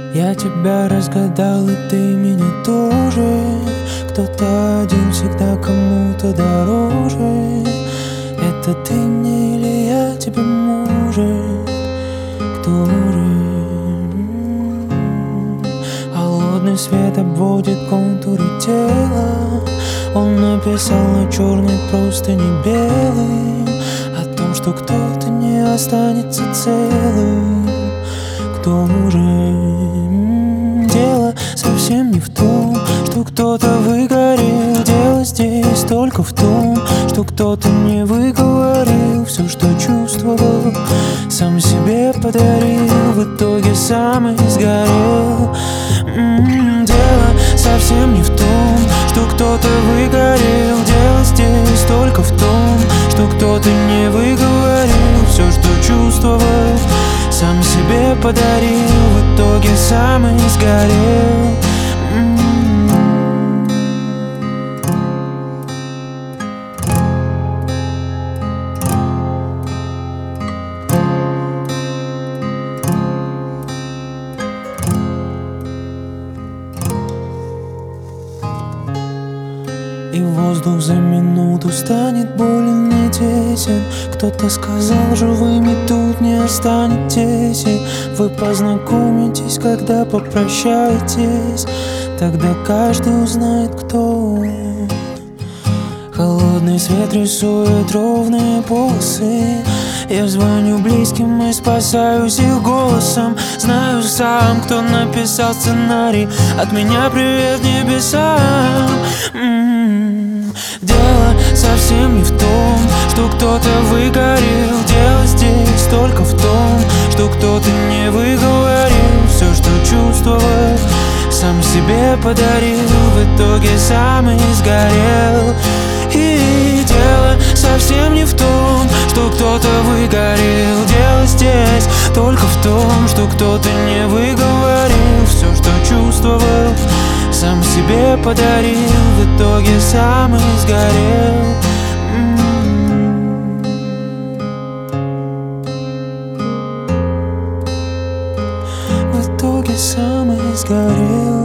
Я тебя разгадал, и ты меня тоже. Кто-то один всегда кому-то дороже. Это ты мне или я тебе, может, кто же? Холодный свет обводит контуры тела. Он написал на черной простыни белым о том, что кто-то не останется целым. Кто же? Дело совсем не в том, что кто-то выгорел. Дело здесь только в том, что кто-то не выговорил все, что чувствовал, сам себе подарил, в итоге сам и сгорел. Дело совсем не в том, что кто-то выгорел. Дело здесь только в том, что кто-то не выговорил все, что чувствовал, сам себе подарил, в итоге сам и сгорел. И воздух за минуту станет болен и тесен. Кто-то сказал, живыми тут не останетесь. И вы познакомитесь, когда попрощаетесь. Тогда каждый узнает, кто он. Холодный свет рисует ровные полосы. Я звоню близким и спасаюсь их голосом. Знаю сам, кто написал сценарий. От меня привет небесам. Дело совсем не в том, что кто-то выгорел. Дело здесь только в том, что кто-то не выговорил все, что чувствовал, сам себе подарил, в итоге сам и сгорел. И дело совсем не в том, что кто-то выгорел. Дело здесь только в том, что кто-то не выговорил все, что чувствовал, сам себе подарил, в итоге сам и сгорел. В итоге сам и сгорел.